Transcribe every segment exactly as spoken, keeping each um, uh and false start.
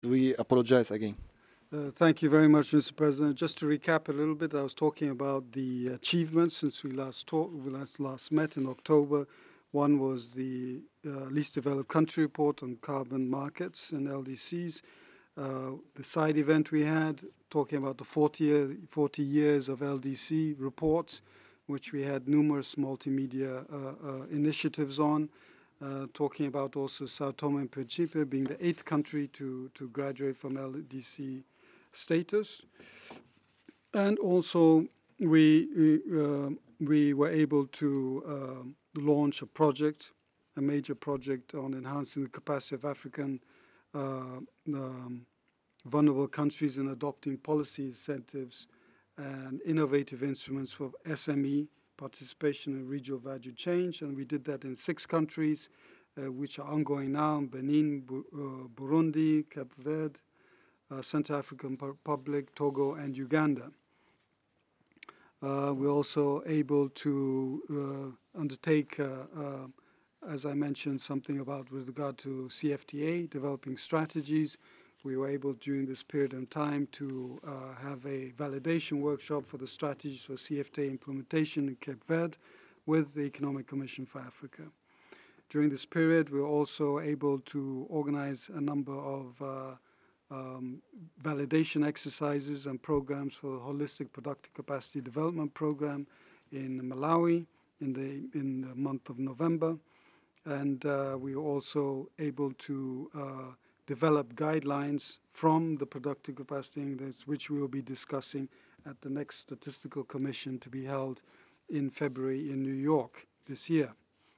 We apologize again. Uh, thank you very much, Mister President. Just to recap a little bit, I was talking about the achievements since we last talked, we last, last met in October. One was the uh, least developed country report on carbon markets and L D Cs. Uh, the side event we had, talking about the forty, year, forty years of L D C reports, which we had numerous multimedia uh, uh, initiatives on. Uh, talking about also Sao Tome and Principe being the eighth country to, to graduate from L D C status. And also, we, uh, we were able to uh, launch a project, a major project on enhancing the capacity of African uh, um, vulnerable countries in adopting policy incentives and innovative instruments for S M E participation in regional value change. And we did that in six countries, uh, which are ongoing now: Benin, Bu- uh, Burundi, Cape Verde, uh, Central African Republic, Togo, and Uganda. Uh, we're also able to uh, undertake, uh, uh, as I mentioned, something about with regard to C F T A, developing strategies. We were able during this period of time to uh, have a validation workshop for the strategies for C F T A implementation in Cape Verde with the Economic Commission for Africa. During this period, we were also able to organize a number of uh, um, validation exercises and programs for the Holistic Productive Capacity Development Program in Malawi in the, in the month of November. And uh, we were also able to uh, develop guidelines from the Productive Capacity Index, which we will be discussing at the next Statistical Commission to be held in February in New York this year.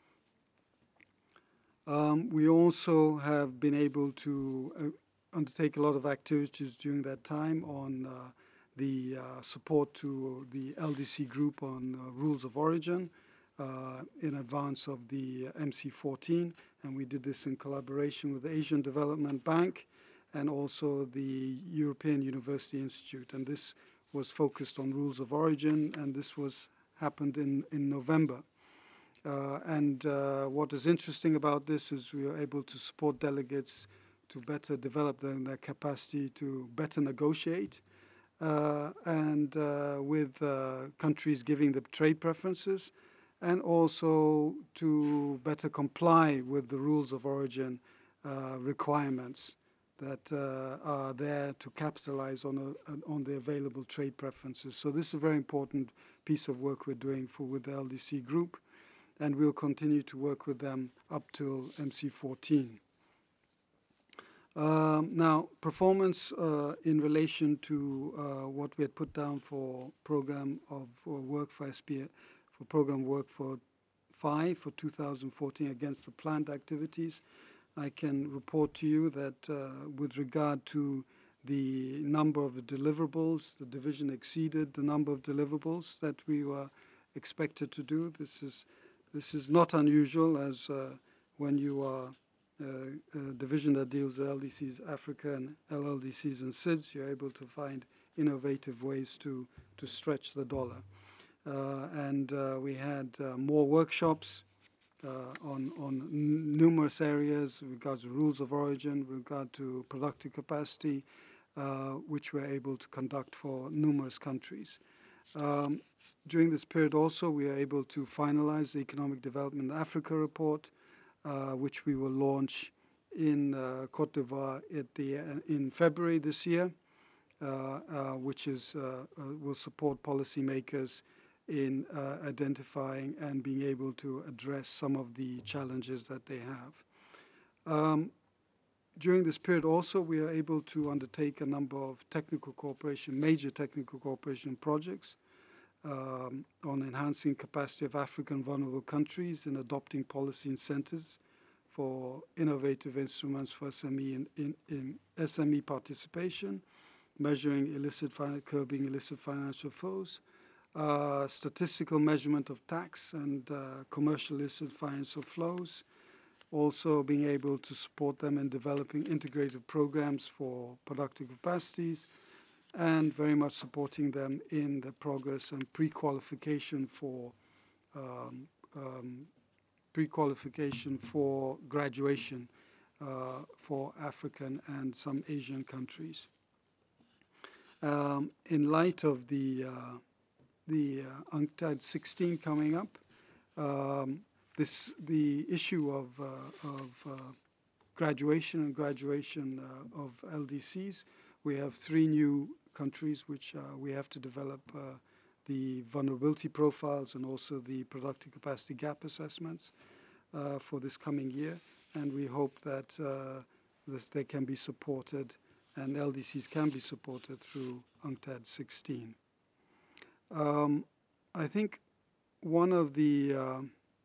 Um, we also have been able to uh, undertake a lot of activities during that time on uh, the uh, support to the L D C group on uh, rules of origin uh, in advance of the M C fourteen. And we did this in collaboration with the Asian Development Bank and also the European University Institute. And this was focused on rules of origin, and this was happened in, in November. Uh, and uh, what is interesting about this is we are able to support delegates to better develop their, their capacity to better negotiate uh, and uh, with uh, countries giving them trade preferences, and also to better comply with the rules of origin uh, requirements that uh, are there to capitalize on, a, on the available trade preferences. So this is a very important piece of work we're doing for with the L D C group, and we'll continue to work with them up till M C fourteen. Um, now, performance uh, in relation to uh, what we had put down for program of uh, work for S P, for program work for five for two thousand fourteen against the planned activities. I can report to you that uh, with regard to the number of deliverables, the division exceeded the number of deliverables that we were expected to do. This is this is not unusual, as uh, when you are uh, a division that deals with L D Cs Africa and L L D Cs and S I Ds, you're able to find innovative ways to to stretch the dollar. Uh, and uh, we had uh, more workshops uh, on, on numerous areas with regards to rules of origin, with regard to productive capacity, uh, which we're able to conduct for numerous countries. Um, during this period also, we are able to finalize the Economic Development Africa report, uh, which we will launch in uh, Cote d'Ivoire at the, uh, in February this year, uh, uh, which is, uh, uh, will support policymakers in uh, identifying and being able to address some of the challenges that they have. Um, during this period also, we are able to undertake a number of technical cooperation, major technical cooperation projects um, on enhancing capacity of African vulnerable countries in adopting policy incentives for innovative instruments for S M E in, in, in S M E participation, measuring illicit, curbing illicit financial flows, uh, statistical measurement of tax and uh, commercial illicit financial flows, also being able to support them in developing integrated programs for productive capacities, and very much supporting them in the progress and pre-qualification for um, um, pre-qualification for graduation uh, for African and some Asian countries. Um, in light of the uh, the uh, UNCTAD sixteen coming up, um, this the issue of uh, of uh, graduation and graduation uh, of L D Cs. We have three new countries which uh, we have to develop uh, the vulnerability profiles and also the productive capacity gap assessments uh, for this coming year. And we hope that uh, this, they can be supported and L D Cs can be supported through UNCTAD sixteen. Um, I think one of the uh,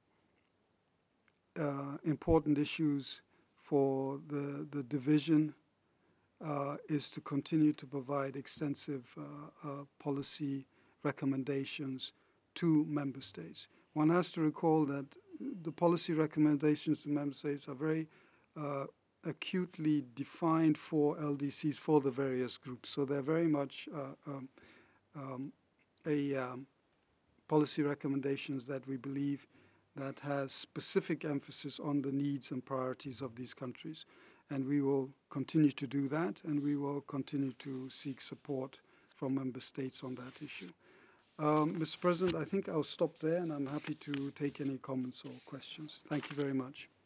uh, important issues for the, the division uh, is to continue to provide extensive uh, uh, policy recommendations to member states. One has to recall that the policy recommendations to member states are very uh, acutely defined for L D Cs for the various groups. So they're very much uh, um, um, a um, policy recommendations that we believe that has specific emphasis on the needs and priorities of these countries. And we will continue to do that, and we will continue to seek support from member states on that issue. Um, Mister President, I think I'll stop there, and I'm happy to take any comments or questions. Thank you very much.